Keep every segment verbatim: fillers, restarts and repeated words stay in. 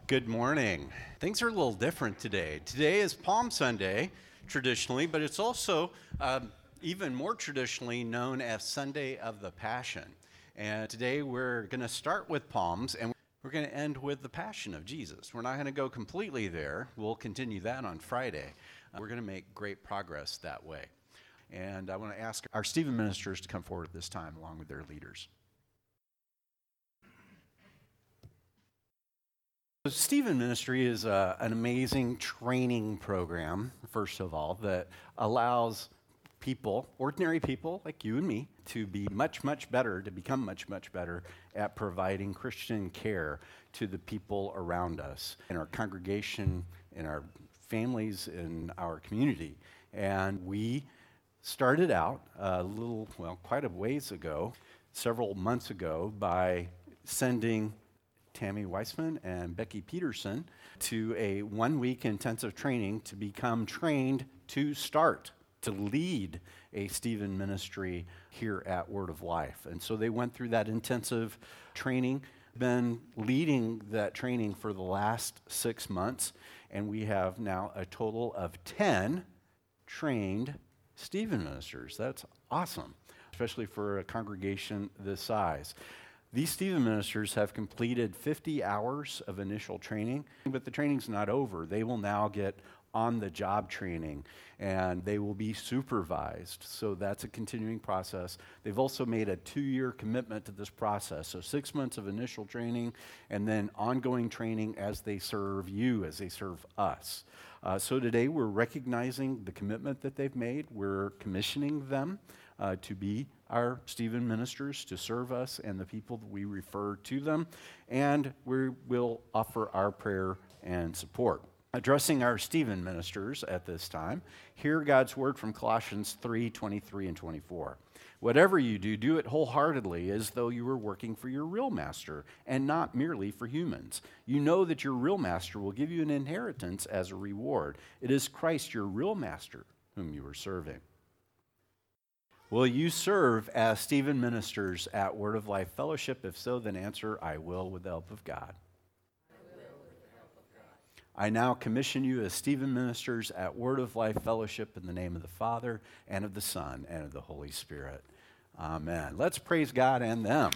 Good morning. Things are a little different today. Today is Palm Sunday, traditionally, but it's also um, even more traditionally known as Sunday of the Passion. And today we're going to start with Palms, and we're going to end with the Passion of Jesus. We're not going to go completely there. We'll continue that on Friday. Uh, we're going to make great progress that way. And I want to ask our Stephen ministers to come forward at this time along with their leaders. So Stephen Ministry is uh, an amazing training program, first of all, that allows people, ordinary people like you and me, to be much, much better, to become much, much better at providing Christian care to the people around us, in our congregation, in our families, in our community. And we started out a little, well, quite a ways ago, several months ago, by sending Tammy Weissman and Becky Peterson to a one-week intensive training to become trained to start, to lead a Stephen ministry here at Word of Life. And so they went through that intensive training, been leading that training for the last six months, and we have now a total of ten trained Stephen ministers. That's awesome, especially for a congregation this size. These Stephen ministers have completed fifty hours of initial training, but the training's not over. They will now get on-the-job training, and they will be supervised. So that's a continuing process. They've also made a two-year commitment to this process. So six months of initial training, and then ongoing training as they serve you, as they serve us. Uh, so today we're recognizing the commitment that they've made. We're commissioning them uh, to be our Stephen ministers, to serve us and the people that we refer to them, and we will offer our prayer and support. Addressing our Stephen ministers at this time, hear God's word from Colossians three, twenty-three and twenty-four. Whatever you do, do it wholeheartedly as though you were working for your real master and not merely for humans. You know that your real master will give you an inheritance as a reward. It is Christ, your real master, whom you are serving. Will you serve as Stephen ministers at Word of Life Fellowship? If so, then answer, I will with the help of God. I will with the help of God. I now commission you as Stephen ministers at Word of Life Fellowship in the name of the Father, and of the Son, and of the Holy Spirit. Amen. Let's praise God and them.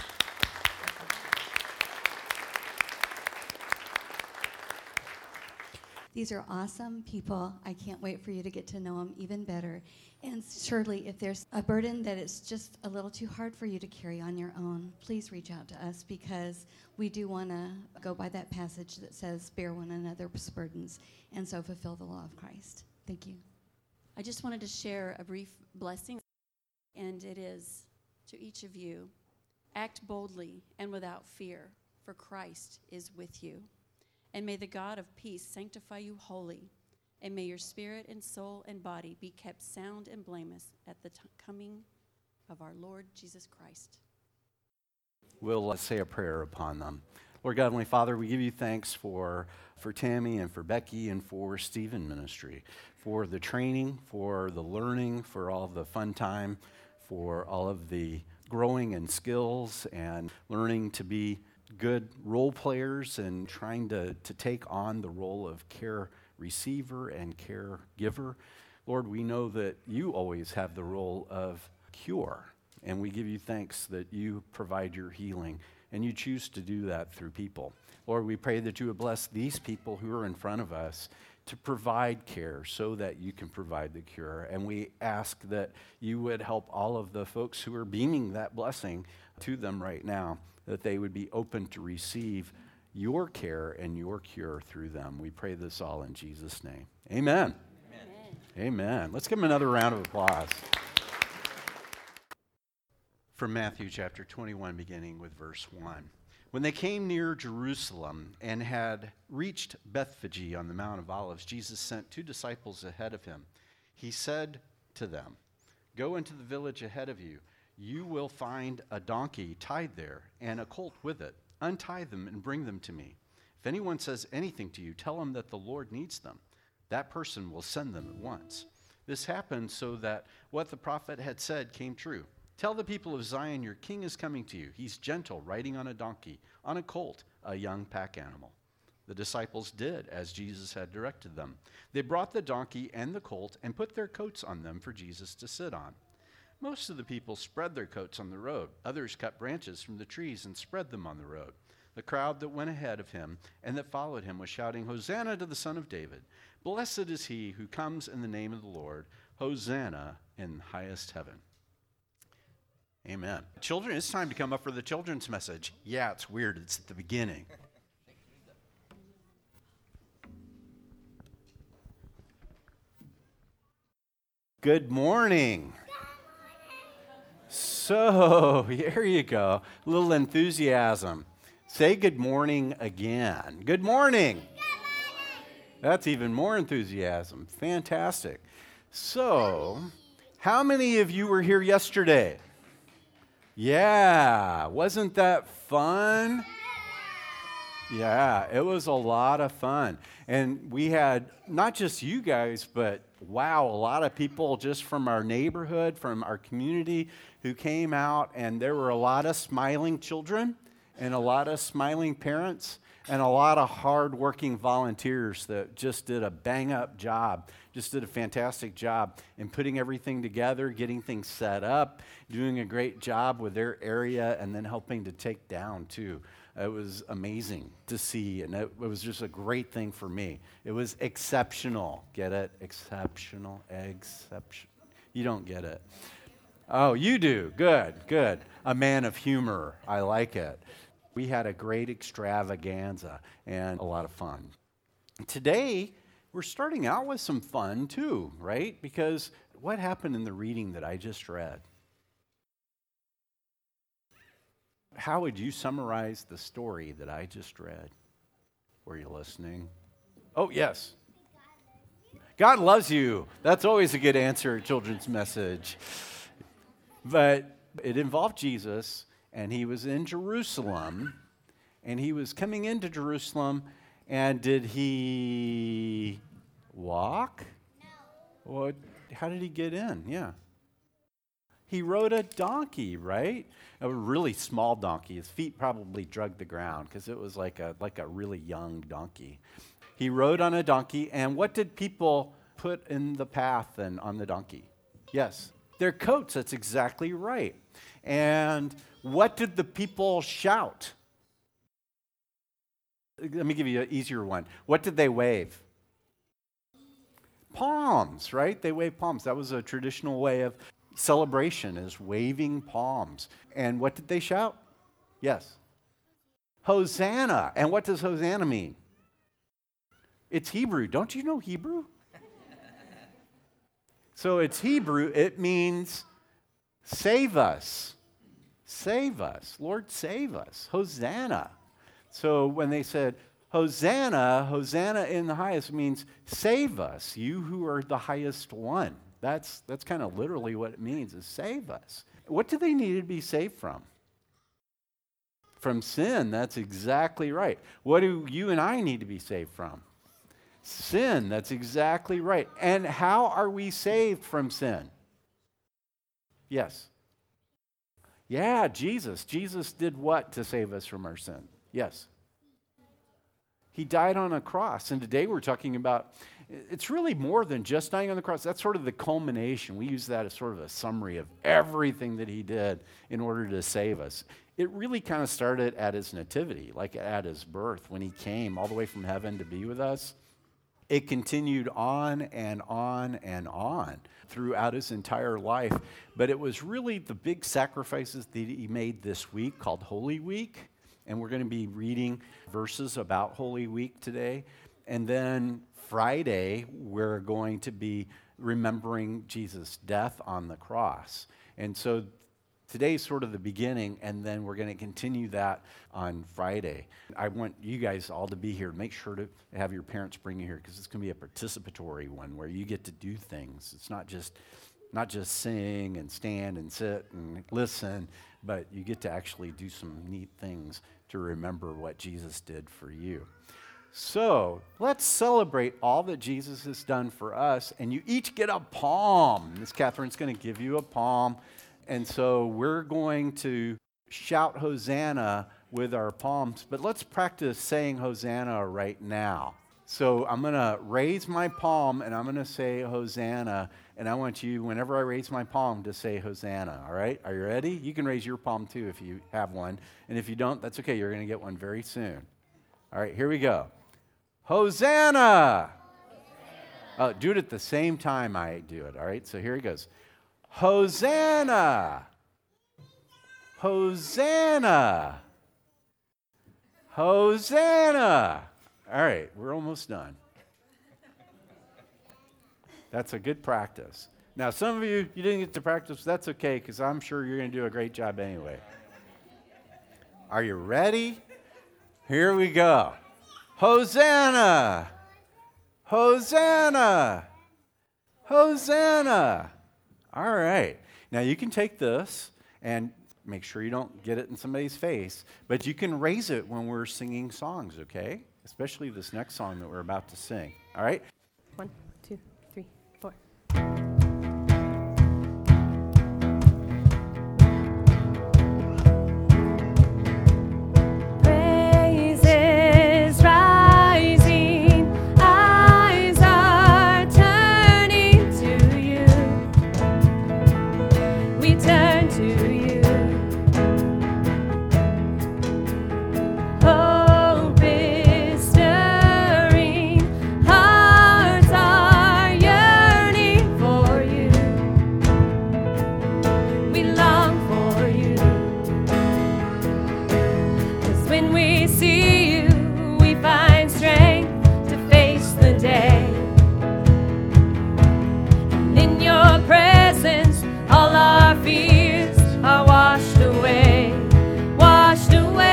These are awesome people. I can't wait for you to get to know them even better. And surely, if there's a burden that is just a little too hard for you to carry on your own, please reach out to us, because we do want to go by that passage that says, bear one another's burdens, and so fulfill the law of Christ. Thank you. I just wanted to share a brief blessing, and it is to each of you, act boldly and without fear, for Christ is with you. And may the God of peace sanctify you wholly, and may your spirit and soul and body be kept sound and blameless at the t- coming of our Lord Jesus Christ. We'll uh, say a prayer upon them. Lord God, Heavenly Father, we give you thanks for, for Tammy and for Becky and for Stephen Ministry, for the training, for the learning, for all of the fun time, for all of the growing in skills and learning to be good role players and trying to, to take on the role of care receiver and care giver. Lord, we know that you always have the role of cure, and we give you thanks that you provide your healing, and you choose to do that through people. Lord, we pray that you would bless these people who are in front of us to provide care so that you can provide the cure. And we ask that you would help all of the folks who are beaming that blessing to them right now, that they would be open to receive your care and your cure through them. We pray this all in Jesus' name. Amen. Amen. Amen. Let's give them another round of applause. From Matthew chapter twenty-one, beginning with verse one. When they came near Jerusalem and had reached Bethphage on the Mount of Olives, Jesus sent two disciples ahead of him. He said to them, "Go into the village ahead of you. You will find a donkey tied there and a colt with it. Untie them and bring them to me. If anyone says anything to you, tell him that the Lord needs them. That person will send them at once." This happened so that what the prophet had said came true. Tell the people of Zion, your king is coming to you. He's gentle, riding on a donkey, on a colt, a young pack animal. The disciples did as Jesus had directed them. They brought the donkey and the colt and put their coats on them for Jesus to sit on. Most of the people spread their coats on the road. Others cut branches from the trees and spread them on the road. The crowd that went ahead of him and that followed him was shouting, "Hosanna to the Son of David. Blessed is he who comes in the name of the Lord. Hosanna in highest heaven." Amen. Children, it's time to come up for the children's message. Yeah, it's weird. It's at the beginning. Good morning. So, here you go. A little enthusiasm. Say good morning again. Good morning. Good morning. That's even more enthusiasm. Fantastic. So, how many of you were here yesterday? Yeah. Wasn't that fun? Yeah, it was a lot of fun. And we had not just you guys, but wow, a lot of people just from our neighborhood, from our community who came out, and there were a lot of smiling children and a lot of smiling parents and a lot of hard-working volunteers that just did a bang-up job, just did a fantastic job in putting everything together, getting things set up, doing a great job with their area, and then helping to take down, too. It was amazing to see, and it, it was just a great thing for me. It was exceptional. Get it? Exceptional. Exception. You don't get it. Oh, you do. Good, good. A man of humor. I like it. We had a great extravaganza and a lot of fun. Today, we're starting out with some fun, too, right? Because what happened in the reading that I just read? How would you summarize the story that I just read? Were you listening? Oh, yes. God loves you. That's always a good answer, children's message. But it involved Jesus, and he was in Jerusalem, and he was coming into Jerusalem, and did he walk? No. Well, how did he get in? Yeah. He rode a donkey, right? A really small donkey. His feet probably drug the ground because it was like a like a really young donkey. He rode on a donkey, and what did people put in the path and on the donkey? Yes, their coats. That's exactly right. And what did the people shout? Let me give you an easier one. What did they wave? Palms, right? They waved palms. That was a traditional way of celebration, is waving palms. And what did they shout? Yes. Hosanna. And what does Hosanna mean? It's Hebrew. Don't you know Hebrew? So it's Hebrew. It means save us. Save us. Lord, save us. Hosanna. So when they said, Hosanna, Hosanna in the highest means save us, you who are the highest one. That's that's kind of literally what it means, is save us. What do they need to be saved from? From sin. That's exactly right. What do you and I need to be saved from? Sin. That's exactly right. And how are we saved from sin? Yes. Yeah, Jesus. Jesus did what to save us from our sin? Yes. He died on a cross. And today we're talking about, it's really more than just dying on the cross. That's sort of the culmination. We use that as sort of a summary of everything that he did in order to save us. It really kind of started at his nativity, like at his birth, when he came all the way from heaven to be with us. It continued on and on and on throughout his entire life. But it was really the big sacrifices that he made this week called Holy Week. And we're going to be reading verses about Holy Week today. And then Friday, we're going to be remembering Jesus' death on the cross. And so today's sort of the beginning, and then we're going to continue that on Friday. I want you guys all to be here. Make sure to have your parents bring you here, because it's going to be a participatory one where you get to do things. It's not just not just sing and stand and sit and listen, but you get to actually do some neat things to remember what Jesus did for you. So let's celebrate all that Jesus has done for us, and you each get a palm. Miss Catherine's going to give you a palm, and so we're going to shout Hosanna with our palms, but let's practice saying Hosanna right now. So I'm going to raise my palm, and I'm going to say Hosanna, and I want you, whenever I raise my palm, to say Hosanna, all right? Are you ready? You can raise your palm, too, if you have one, and if you don't, that's okay. You're going to get one very soon. All right, here we go. Hosanna! Oh, do it at the same time I do it, all right? So here it goes. Hosanna! Hosanna! Hosanna! All right, we're almost done. That's a good practice. Now, some of you, you didn't get to practice. That's okay, because I'm sure you're going to do a great job anyway. Are you ready? Here we go. Hosanna! Hosanna! Hosanna! All right. Now, you can take this and make sure you don't get it in somebody's face, but you can raise it when we're singing songs, okay? Especially this next song that we're about to sing. All right? One, two, three, four. Praises rising, eyes are turning to you. We turn to you. Hope is stirring, hearts are yearning for you. We long for you. 'Cause when we see you, we find strength to face the day. And in your presence, all our fears are washed away, washed away.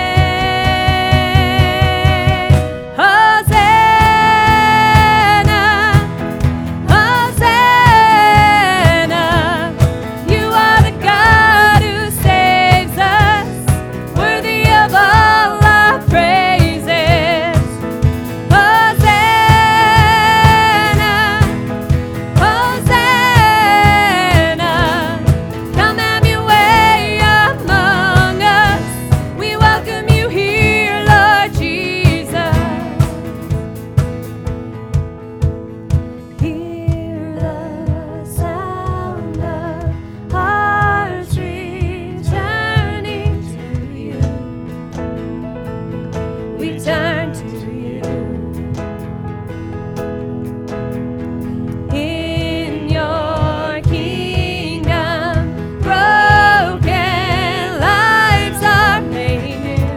Hosanna, Hosanna, you are the God who saves us, worthy of all our praises. Hosanna, Hosanna, come have your way among us. We welcome you here, Lord Jesus. Hear the sound of hearts returning to you. We turn to you. In your kingdom, broken lives are made new.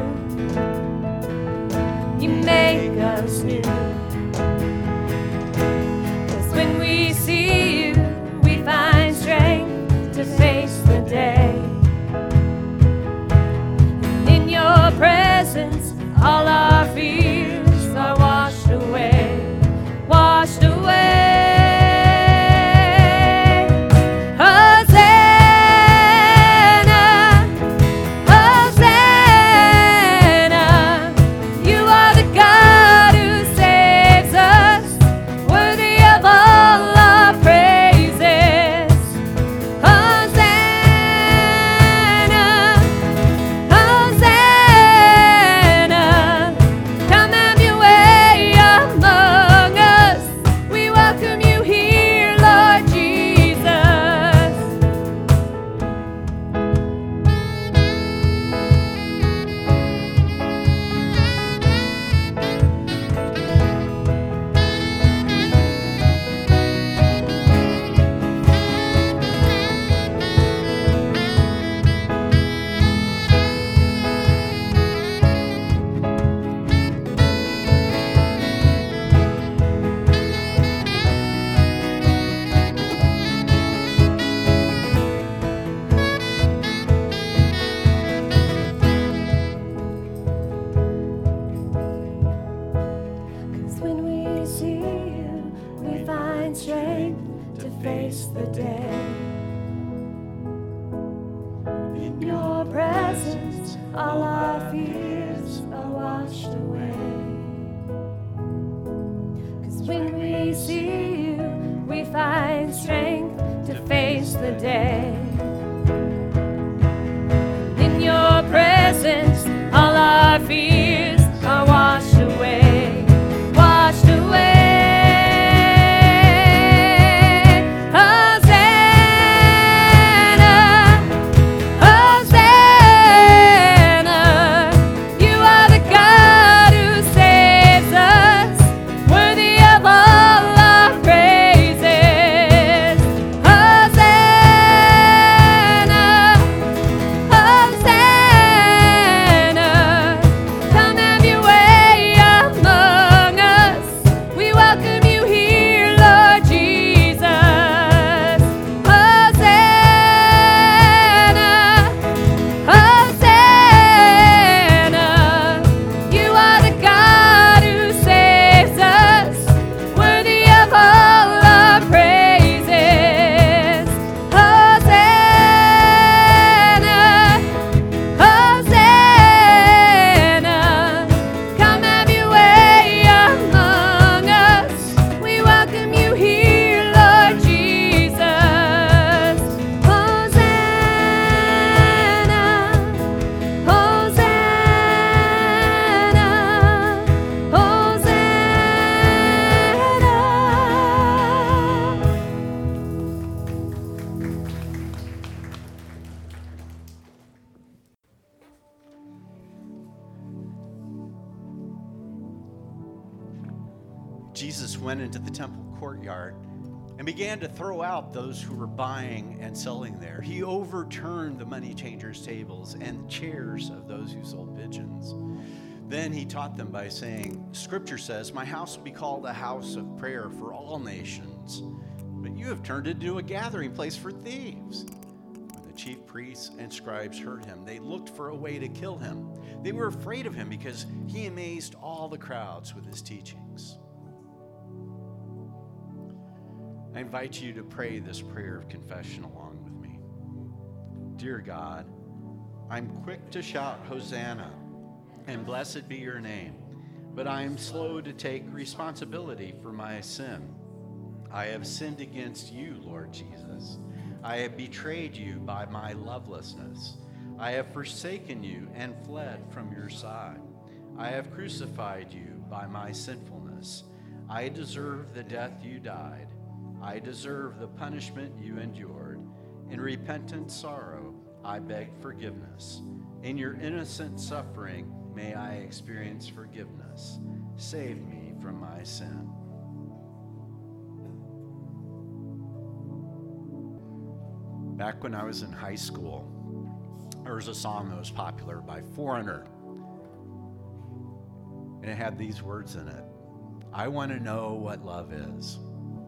You make us new. 'Cause when we see you, we find strength to face the day. And in your presence, all our fears are washed away, washed away. Hosanna, Hosanna, you are the God who saves us, worthy of all our praises. Hosanna, Hosanna, come have your way among us. We welcome you here, Lord Jesus. Cause when we see you, we find strength to face the day. In your presence, all our fears are washed away. Cause when we see you, we find strength to face the day. In your presence, all Jesus went into the temple courtyard and began to throw out those who were buying and selling there. He overturned the money changers' tables and chairs of those who sold pigeons. Then he taught them by saying, Scripture says, my house will be called a house of prayer for all nations, but you have turned it into a gathering place for thieves. When the chief priests and scribes heard him, they looked for a way to kill him. They were afraid of him because he amazed all the crowds with his teachings. I invite you to pray this prayer of confession along with me. Dear God, I'm quick to shout Hosanna, and blessed be your name, but I am slow to take responsibility for my sin. I have sinned against you, Lord Jesus. I have betrayed you by my lovelessness. I have forsaken you and fled from your side. I have crucified you by my sinfulness. I deserve the death you died. I deserve the punishment you endured. In repentant sorrow, I beg forgiveness. In your innocent suffering, may I experience forgiveness. Save me from my sin. Back when I was in high school, there was a song that was popular by Foreigner. And it had these words in it. I want to know what love is.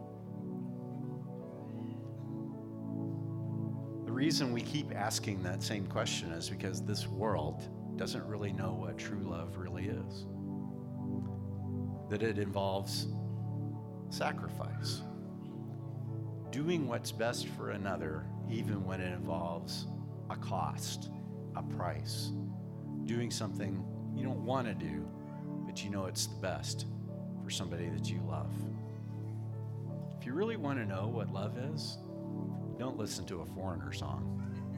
The reason we keep asking that same question is because this world doesn't really know what true love really is. That it involves sacrifice. Doing what's best for another, even when it involves a cost, a price. Doing something you don't want to do, but you know it's the best for somebody that you love. If you really want to know what love is, don't listen to a Foreigner song.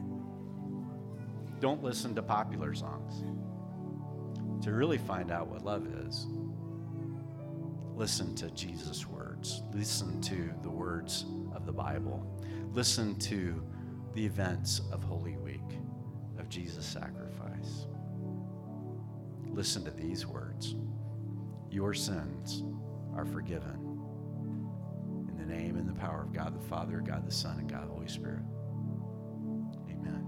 Don't listen to popular songs. To really find out what love is, listen to Jesus' words. Listen to the words of the Bible. Listen to the events of Holy Week, of Jesus' sacrifice. Listen to these words. Your sins are forgiven. In the name and the power of God the Father, God the Son, and God the Holy Spirit. Amen.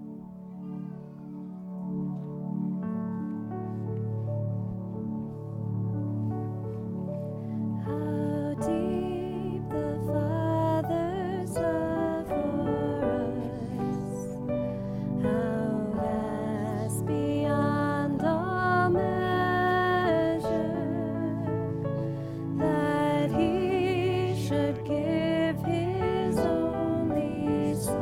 How deep the Father's love for us, how vast beyond all measure, that He should give His only Son.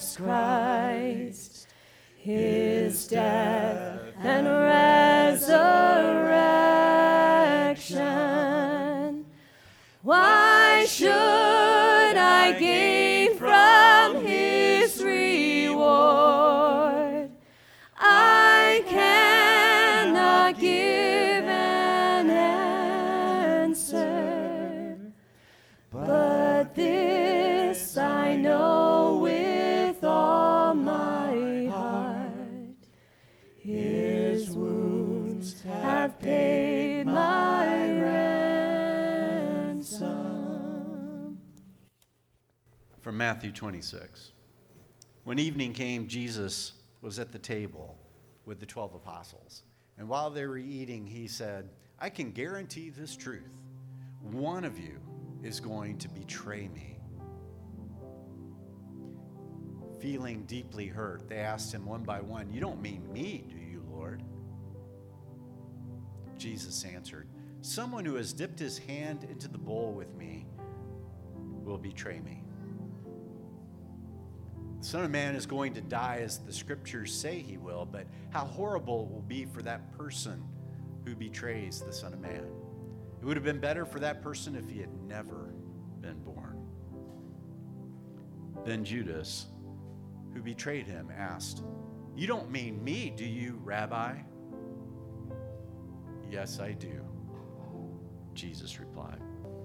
Jesus Christ, his death and resurrection. Why should I gain from his reward? I cannot give an answer, but this I know with all my heart, his wounds have paid my ransom. From Matthew twenty-six. When evening came, Jesus was at the table with the twelve apostles. And while they were eating, he said, I can guarantee this truth. One of you is going to betray me. Feeling deeply hurt, they asked him one by one, you don't mean me, do you, Lord? Jesus answered, someone who has dipped his hand into the bowl with me will betray me. The Son of Man is going to die as the scriptures say he will, but how horrible it will be for that person who betrays the Son of Man. It would have been better for that person if he had never been born. Then Judas, who betrayed him, asked, you don't mean me, do you, Rabbi? Yes, I do, Jesus replied.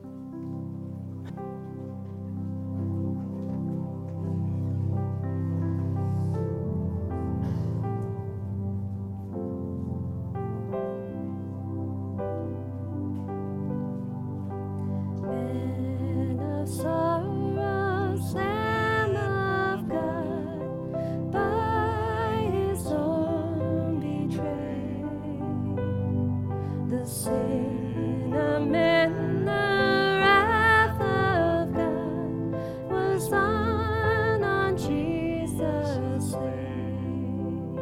Man of sorrows, Lamb of God, by his own betrayed, the sin of men, the wrath of God, was on on Jesus' slave.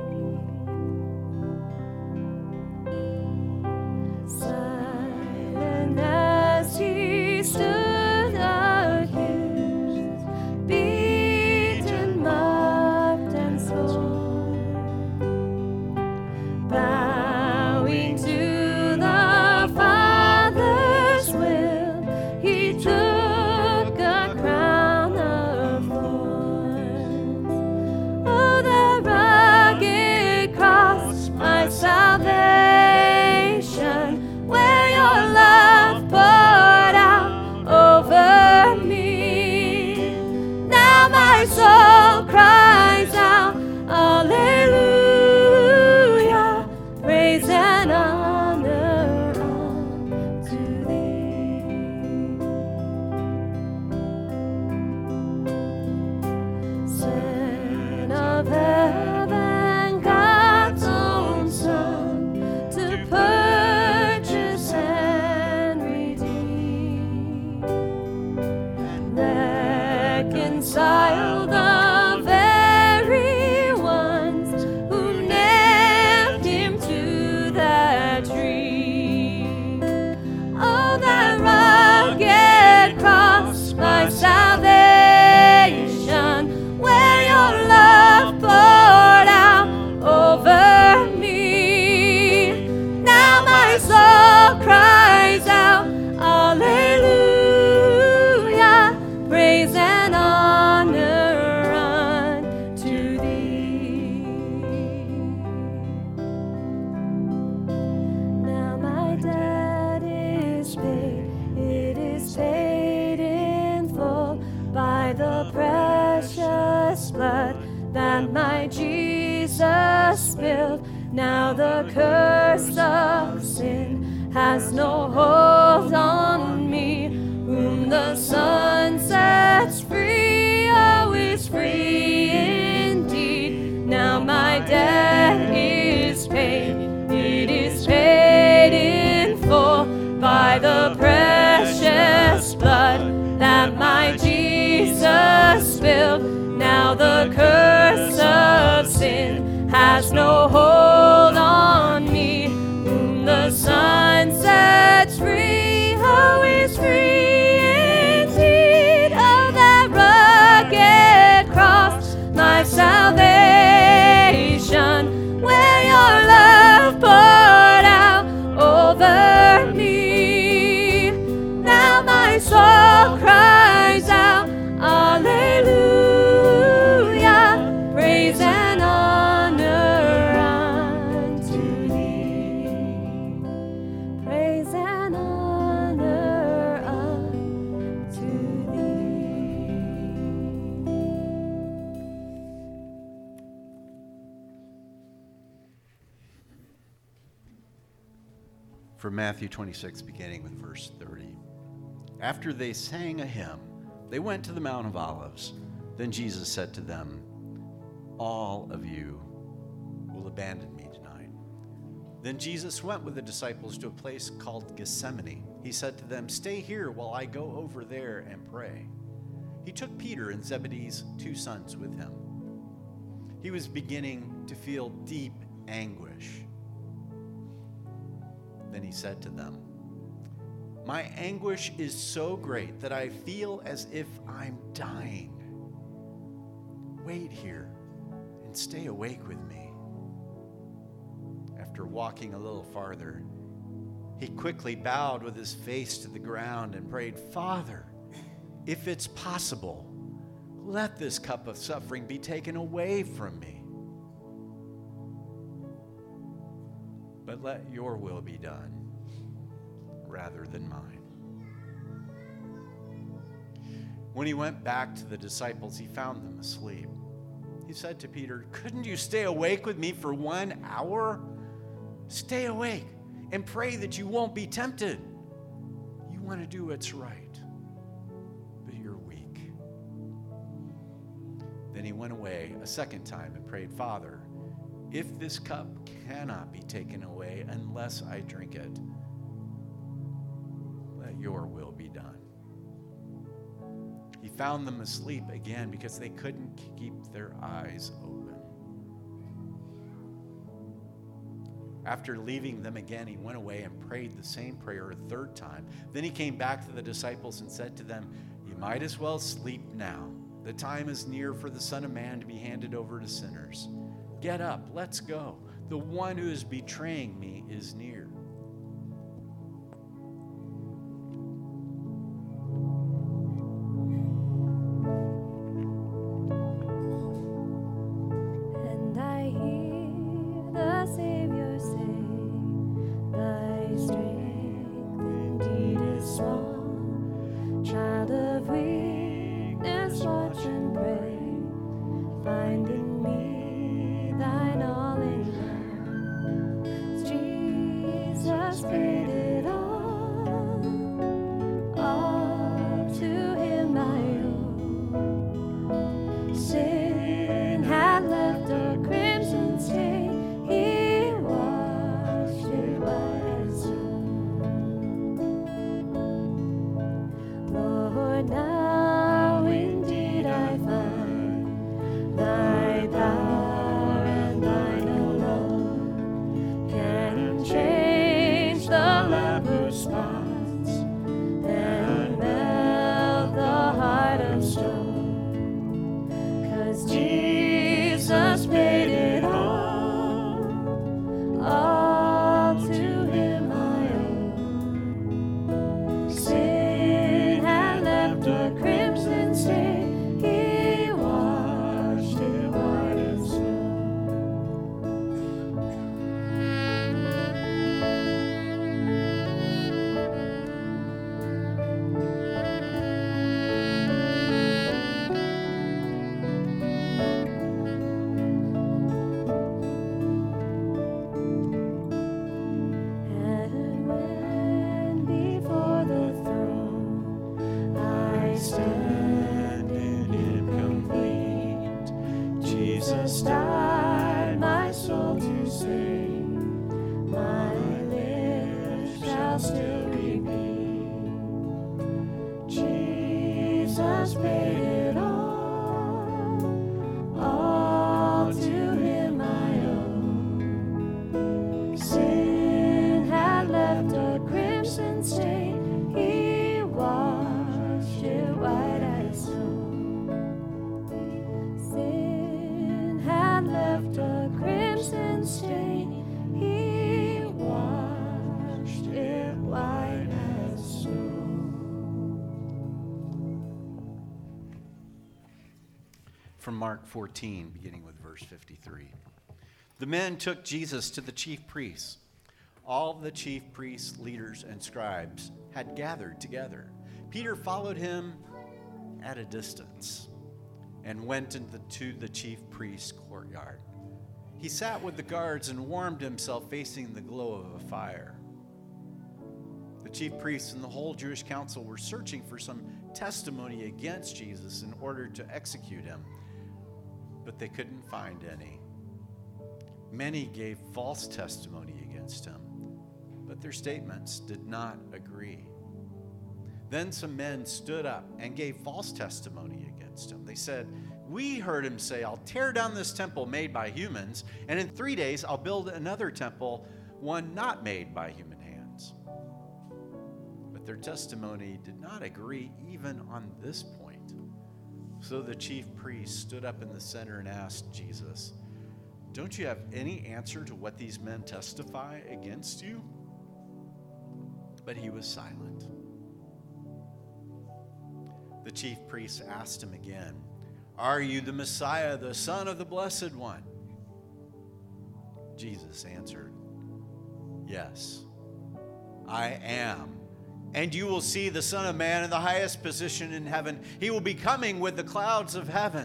Silent as he stood accused, beaten, mocked, and scorned, bowing to the Father's will, he took a crown of thorns. Oh, the rugged cross, my salvation, where your love poured out over me. Now my soul cries out, Alleluia, praise and honor unto thee. Son of heaven, God's own Son, to purchase and redeem, and reconcile the very ones who nailed him to that tree. Oh, that rugged cross, my salvation, where your love poured out over me. Now my soul cries out, Alleluia, praise and honor unto thee. Now my debt is paid, it is paid in full by the precious blood that my Jesus spilled. Now the curse of sin has no hold on me. Whom the Son sets free, oh, is free indeed. Now my debt is paid, it is paid in full by the precious blood that my Jesus spilled. Now the curse of sin has no hold on me. Whom the Son sets free, oh, is free indeed. Oh, that rugged cross, my from Matthew twenty-six, beginning with verse thirty. After they sang a hymn, they went to the Mount of Olives. Then Jesus said to them, "All of you will abandon me tonight." Then Jesus went with the disciples to a place called Gethsemane. He said to them, "Stay here while I go over there and pray." He took Peter and Zebedee's two sons with him. He was beginning to feel deep anguish. Then he said to them, "My anguish is so great that I feel as if I'm dying. Wait here and stay awake with me." After walking a little farther, he quickly bowed with his face to the ground and prayed, "Father, if it's possible, let this cup of suffering be taken away from me. But let your will be done rather than mine." When he went back to the disciples, he found them asleep. He said to Peter, "Couldn't you stay awake with me for one hour? Stay awake and pray that you won't be tempted. You want to do what's right, but you're weak." Then he went away a second time and prayed, "Father, if this cup cannot be taken away unless I drink it, let your will be done." He found them asleep again because they couldn't keep their eyes open. After leaving them again, he went away and prayed the same prayer a third time. Then he came back to the disciples and said to them, "You might as well sleep now. The time is near for the Son of Man to be handed over to sinners. Get up, let's go. The one who is betraying me is near." And I hear the Savior say, "Thy strength indeed is small. Child of weakness, watch and pray. Find in me thine all in all." Jesus paid it all, all to him I owe. Sin had left a crimson stain, he washed it white as snow. Lord, now indeed I find thy power and thine alone can change the leper's spots and melt the heart of stone. 'Cause Jesus paid it all, all to him I owe. Sin had left a crimson stain, he washed it white as snow. And when before the throne I stand in Him complete, Jesus died my soul to save. My lips shall still repeat, Jesus paid it all, all to him I owe. Sin had left a crimson stain, he washed it white as snow. Sin had left a crimson stain, he washed it white as snow. From Mark fourteen, beginning with verse fifty-three. The men took Jesus to the chief priests. All the chief priests, leaders, and scribes had gathered together. Peter followed him at a distance and went into the, to the chief priest's courtyard. He sat with the guards and warmed himself facing the glow of a fire. chief priests and the whole Jewish council were searching for some testimony against Jesus in order to execute him, but they couldn't find any. Many gave false testimony against him, but their statements did not agree. Then some men stood up and gave false testimony against him. They said, "We heard him say, 'I'll tear down this temple made by humans, and in three days I'll build another temple, one not made by human hands.'" But their testimony did not agree even on this point. So the chief priest stood up in the center and asked Jesus, "Don't you have any answer to what these men testify against you?" But he was silent. The chief priest asked him again, "Are you the Messiah, the Son of the Blessed One?" Jesus answered, "Yes, I am. And you will see the Son of Man in the highest position in heaven. He will be coming with the clouds of heaven."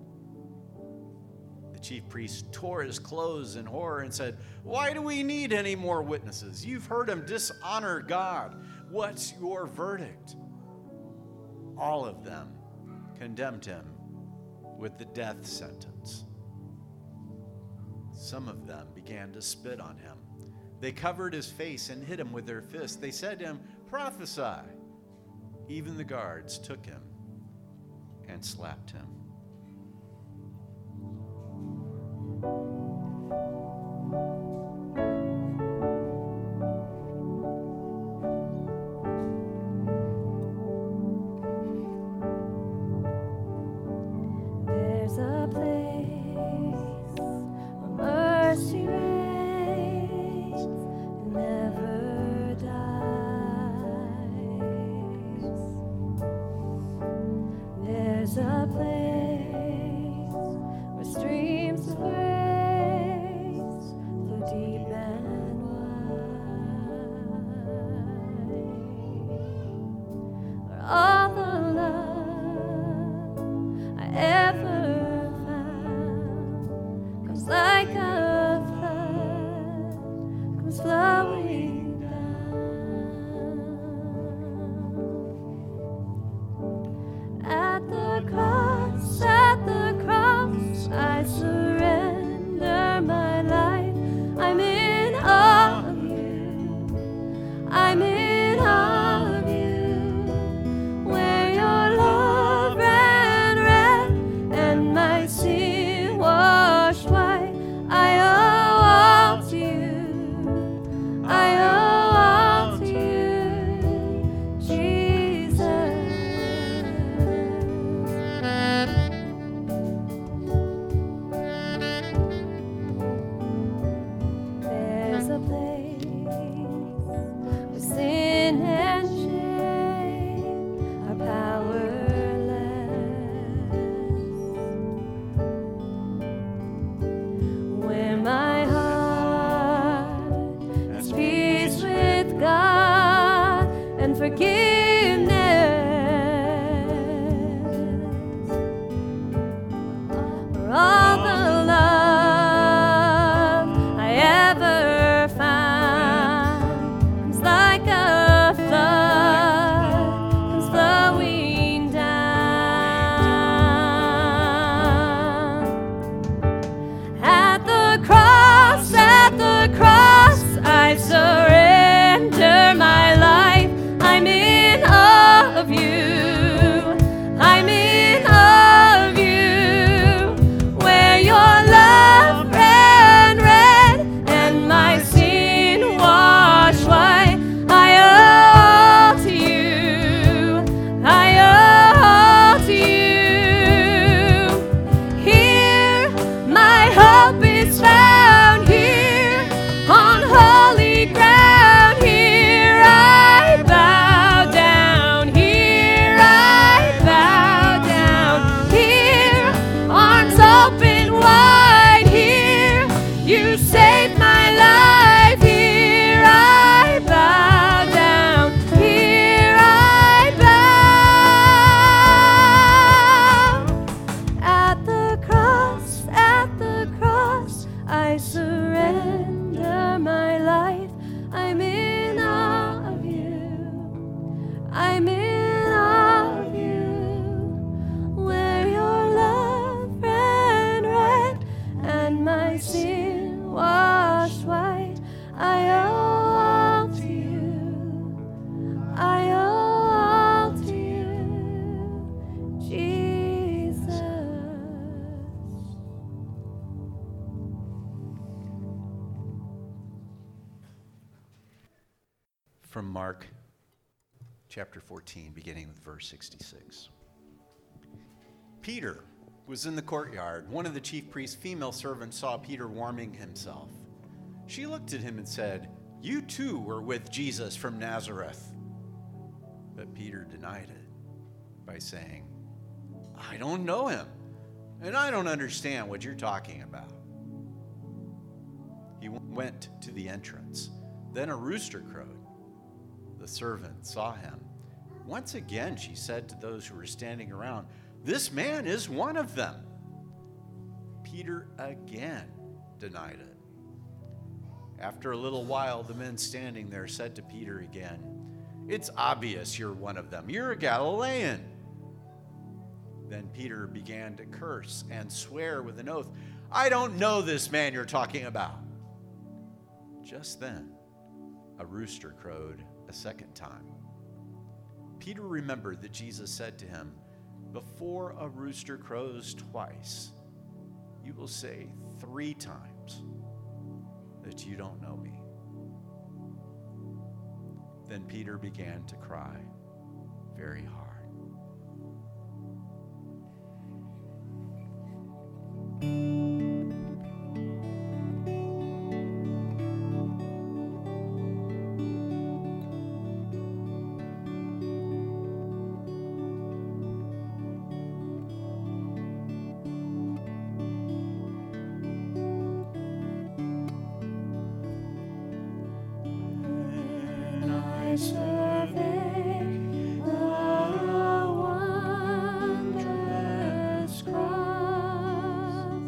The chief priest tore his clothes in horror and said, "Why do we need any more witnesses? You've heard him dishonor God. What's your verdict?" All of them condemned him with the death sentence. Some of them began to spit on him. They covered his face and hit him with their fists. They said to him, "Prophesy." Even the guards took him and slapped him. There's a place where mercy reigns and never dies. There's a place where streams of grace flow deep and wide. Where all the love I ever found comes like a flood, comes flowing down. At the cross, at the cross, I surrender my life. I'm in awe of you. I'm in awe of you. Where your love ran red and my sin washed white, I owe all to you. I owe all to you, Jesus. There's a place where sin and shame are powerless, where my heart has peace with God and forgiveness, where all the love I ever found comes like a flood, comes flowing down. At the cross, at the cross, I surrender my life. I'm in from Mark chapter fourteen, beginning with verse sixty-six. Peter was in the courtyard. One of the chief priest's female servants saw Peter warming himself. She looked at him and said, "You too were with Jesus from Nazareth." But Peter denied it by saying, "I don't know him, and I don't understand what you're talking about." He went to the entrance. Then a rooster crowed. The servant saw him. Once again, she said to those who were standing around, "This man is one of them." Peter again denied it. After a little while, the men standing there said to Peter again, "It's obvious you're one of them. You're a Galilean." Then Peter began to curse and swear with an oath, "I don't know this man you're talking about." Just then, a rooster crowed a second time. Peter remembered that Jesus said to him, "Before a rooster crows twice, you will say three times that you don't know me." Then Peter began to cry very hard. I survey the wondrous cross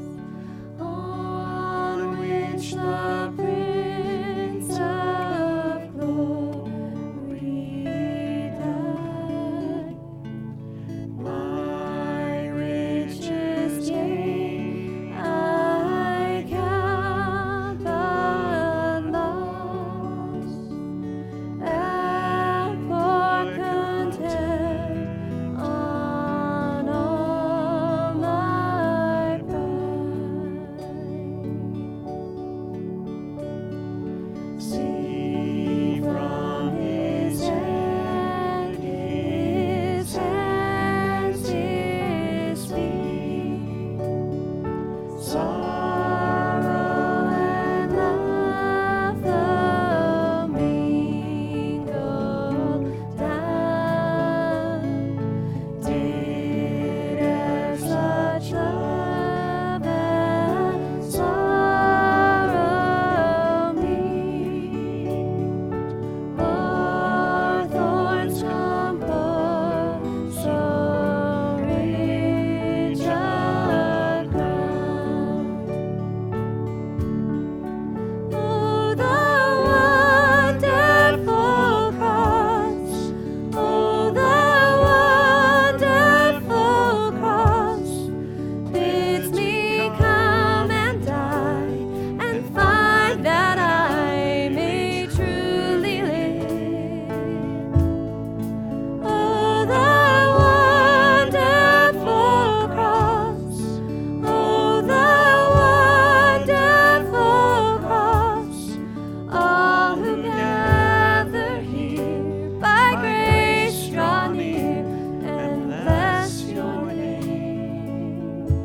on which the Prince of Glory died. My richest gain I count but loss, and for content on all my pride. See from his hand, his hands, his feet, sorrow and love, the mingled down. Did e'er such love and sorrow meet, or thorns compose so rich a crown? Oh, the wonderful cross! Oh, the wonderful cross bids me come and die and find that I may truly live. Oh, the wonderful cross! Oh, the wonderful cross! All who gather here by grace draw near and bless your name.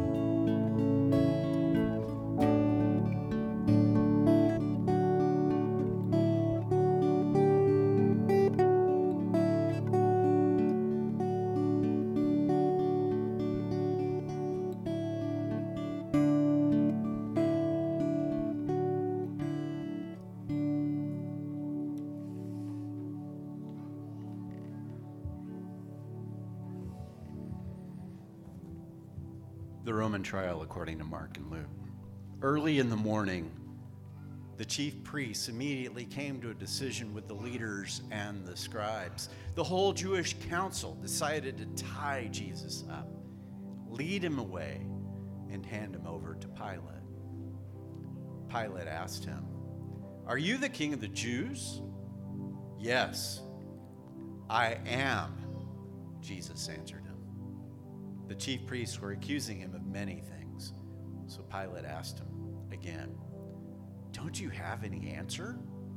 The Roman trial according to Mark and Luke. Early in the morning, the chief priests immediately came to a decision with the leaders and the scribes. The whole Jewish council decided to tie Jesus up, lead him away, and hand him over to Pilate. Pilate asked him, "Are you the king of the Jews?" "Yes, I am," Jesus answered him. The chief priests were accusing him of many things. So Pilate asked him again, "Don't you have any answer?"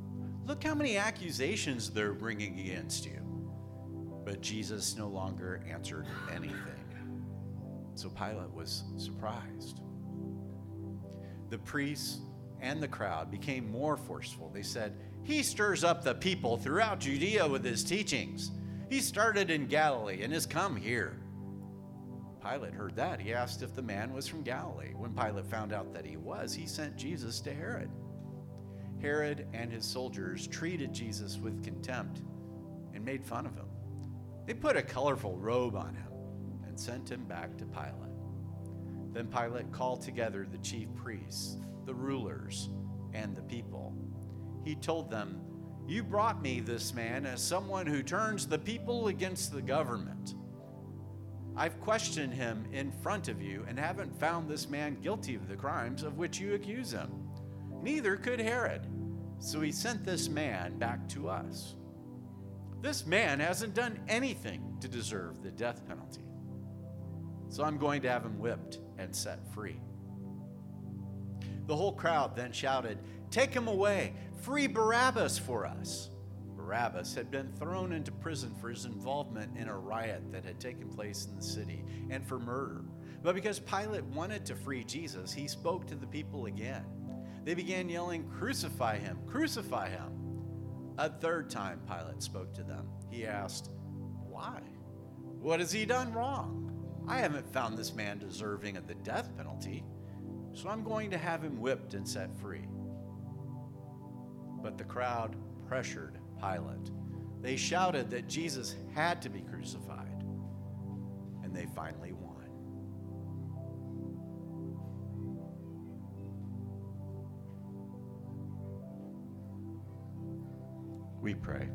Look how many accusations they're bringing against you. But Jesus no longer answered anything. So Pilate was surprised. The priests and the crowd became more forceful. They said, "He stirs up the people throughout Judea with his teachings. He started in Galilee and has come here." Pilate heard that. He asked if the man was from Galilee. When Pilate found out that he was, he sent Jesus to Herod. Herod and his soldiers treated Jesus with contempt and made fun of him. They put a colorful robe on him and sent him back to Pilate. Then Pilate called together the chief priests, the rulers, and the people. He told them, "You brought me this man as someone who turns the people against the government. I've questioned him in front of you and haven't found this man guilty of the crimes of which you accuse him. Neither could Herod. So he sent this man back to us. This man hasn't done anything to deserve the death penalty. So I'm going to have him whipped and set free." The whole crowd then shouted, "Take him away! Free Barabbas for us!" Barabbas had been thrown into prison for his involvement in a riot that had taken place in the city and for murder. But because Pilate wanted to free Jesus, he spoke to the people again. They began yelling, "Crucify him! Crucify him!" A third time Pilate spoke to them. He asked, "Why? What has he done wrong? I haven't found this man deserving of the death penalty, so I'm going to have him whipped and set free." But the crowd pressured Pilate. They shouted that Jesus had to be crucified, and they finally won. We pray.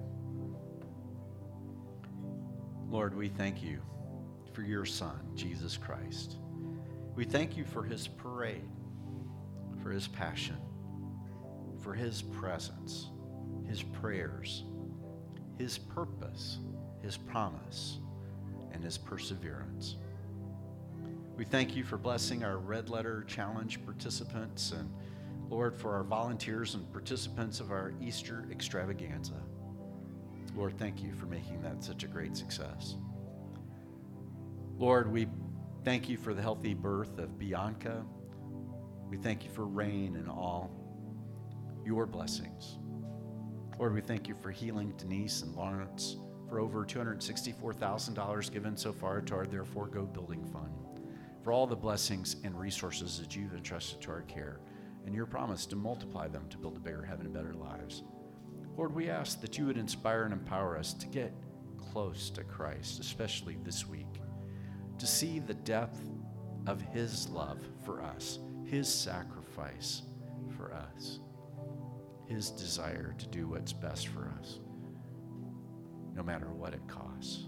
Lord, we thank you for your Son, Jesus Christ. We thank you for his parade, for his passion, for his presence, his prayers, his purpose, his promise, and his perseverance. We thank you for blessing our Red Letter Challenge participants and, Lord, for our volunteers and participants of our Easter extravaganza. Lord, thank you for making that such a great success. Lord, we thank you for the healthy birth of Bianca. We thank you for rain and all your blessings. Lord, we thank you for healing Denise and Lawrence, for over two hundred sixty-four thousand dollars given so far to our Therefore Go Building Fund, for all the blessings and resources that you've entrusted to our care, and your promise to multiply them to build a bigger heaven and better lives. Lord, we ask that you would inspire and empower us to get close to Christ, especially this week, to see the depth of his love for us, his sacrifice for us, his desire to do what's best for us, no matter what it costs.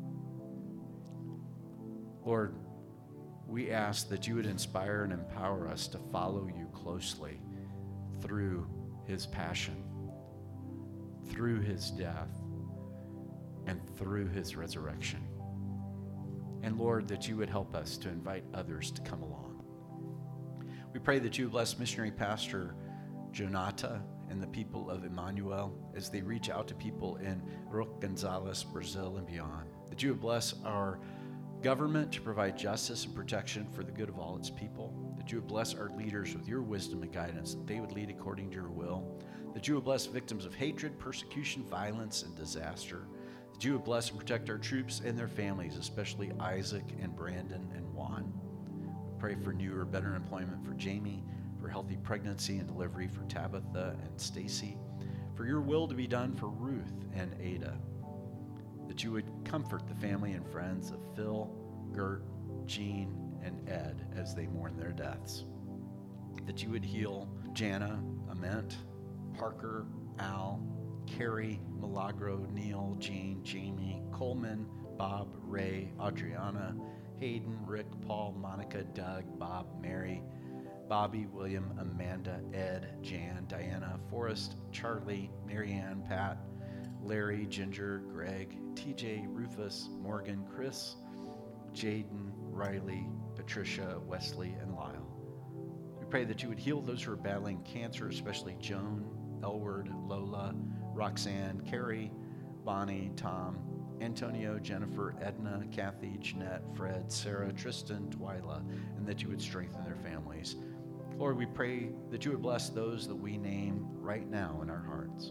Lord, we ask that you would inspire and empower us to follow you closely through his passion, through his death, and through his resurrection. And Lord, that you would help us to invite others to come along. We pray that you would bless missionary pastor Jonata and the people of Emmanuel as they reach out to people in Roque Gonzalez, Brazil, and beyond. That you would bless our government to provide justice and protection for the good of all its people. That you would bless our leaders with your wisdom and guidance, that they would lead according to your will. That you would bless victims of hatred, persecution, violence, and disaster. That you would bless and protect our troops and their families, especially Isaac and Brandon and Juan. We pray for new or better employment for Jamie, for healthy pregnancy and delivery for Tabitha and Stacy, for your will to be done for Ruth and Ada. That you would comfort the family and friends of Phil, Gert, Jean, and Ed as they mourn their deaths. That you would heal Jana, Ament, Parker, Al, Carrie, Milagro, Neil, Jean, Jamie, Coleman, Bob, Ray, Adriana, Hayden, Rick, Paul, Monica, Doug, Bob, Mary, Bobby, William, Amanda, Ed, Jan, Diana, Forrest, Charlie, Marianne, Pat, Larry, Ginger, Greg, T J, Rufus, Morgan, Chris, Jaden, Riley, Patricia, Wesley, and Lyle. We pray that you would heal those who are battling cancer, especially Joan, Elward, Lola, Roxanne, Carrie, Bonnie, Tom, Antonio, Jennifer, Edna, Kathy, Jeanette, Fred, Sarah, Tristan, Twyla, and that you would strengthen their families. Lord, we pray that you would bless those that we name right now in our hearts.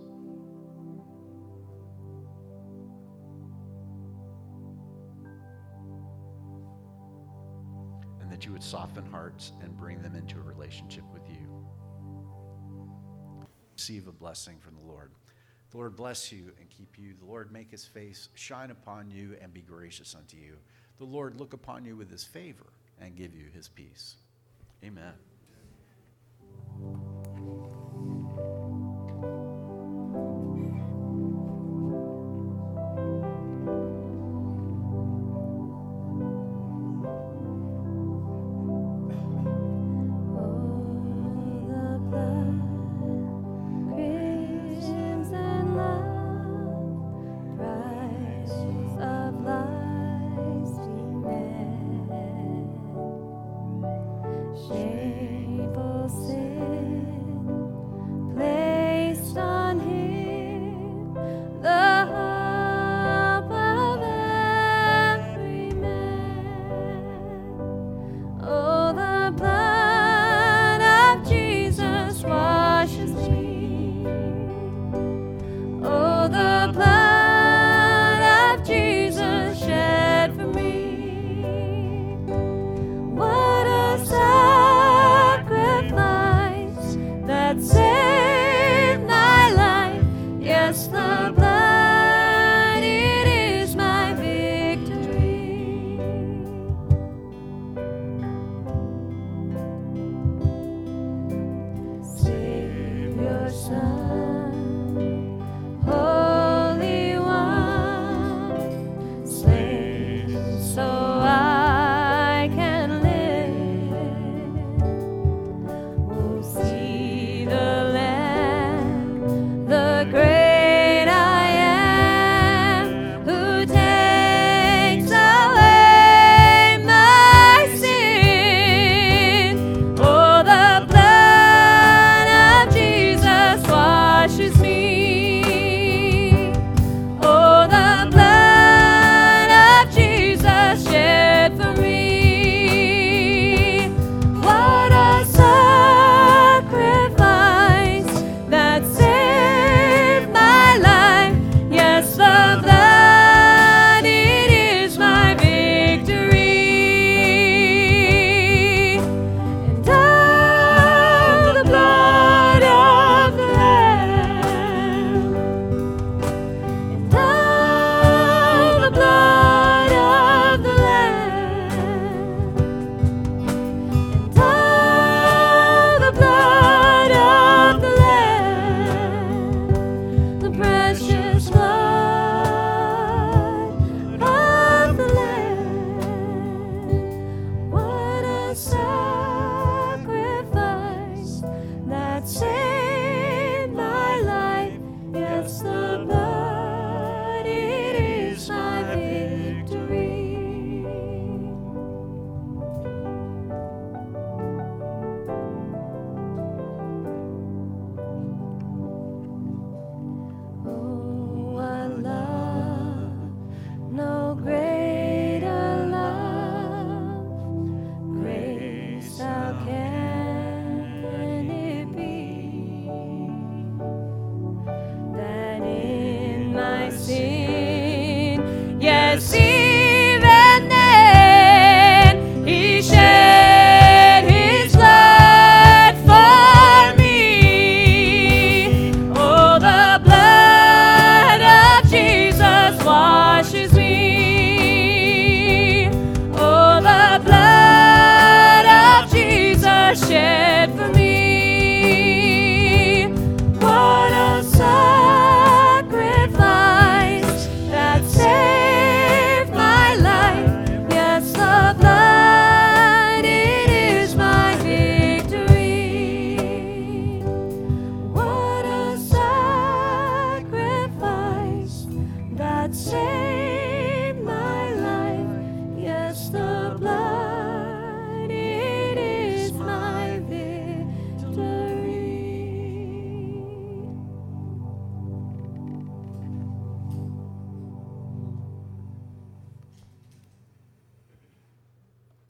And that you would soften hearts and bring them into a relationship with you. Receive a blessing from the Lord. The Lord bless you and keep you. The Lord make his face shine upon you and be gracious unto you. The Lord look upon you with his favor and give you his peace. Amen.